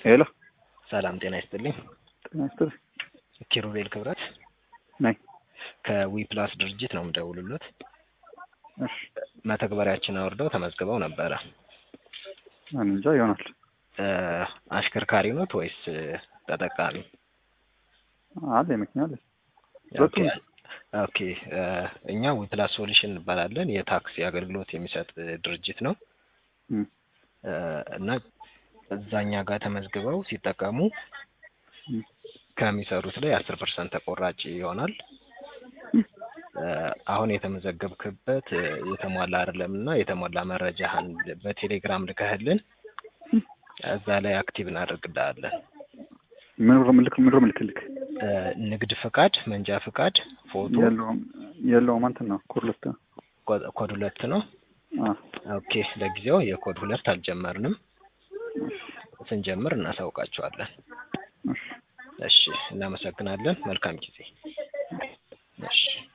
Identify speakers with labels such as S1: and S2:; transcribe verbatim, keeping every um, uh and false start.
S1: ሄሎ
S2: ሰላም ጤና ይስጥልኝ።
S1: ጤና ይስጥልኝ።
S2: ኪሩቤል ክብረት
S1: ነኝ።
S2: ከዊ ፕላስ ድርጅት ነው የምደውልልዎት።
S1: እሺ
S2: መተግበሪያችን አውርደው ተመዝግበው ነበረ።
S1: እኔ እንጃ ይሆናል።
S2: አሽከርካሪ ኖት ወይስ ተጠቃሚ?
S1: አለ መኪና አለ።
S2: ኦኬ ኦኬ። እኛ ዊ ፕላስ ሶሉሽን እንባላለን። የታክሲ አገልግሎት የሚሰጥ ድርጅት ነው
S1: እም
S2: እና እዛኛ ጋር ተመዝግበው ሲጠቀሙ
S1: እም
S2: ከሚሰሩት ላይ አስር ፐርሰንት ተቆራጭ ይሆናል። አሁን የተመዘገብክበት የተሟላ አይደለምና የተሟላ መረጃህን በቴሌግራም ልከህልን እዛ ላይ አክቲቭ እናደርግልሃለን።
S1: ምን ነው ምልክ ምን ነው ምልክልክ?
S2: ንግድ ፍቃድ፣ መንጃ ፍቃድ፣ ፎቶ
S1: የለውም የለውም አንተ ነው ኮድ ሁለት
S2: ኮድ ሁለት ነው።
S1: አ
S2: ኦኬ ለጊዜው የኮድ ሁለት አልጀመርንም። ስንጀምር እናሳውቃቸዋለን።
S1: እሺ
S2: እሺ እናመሰግናለን። መልካም ጊዜ። እሺ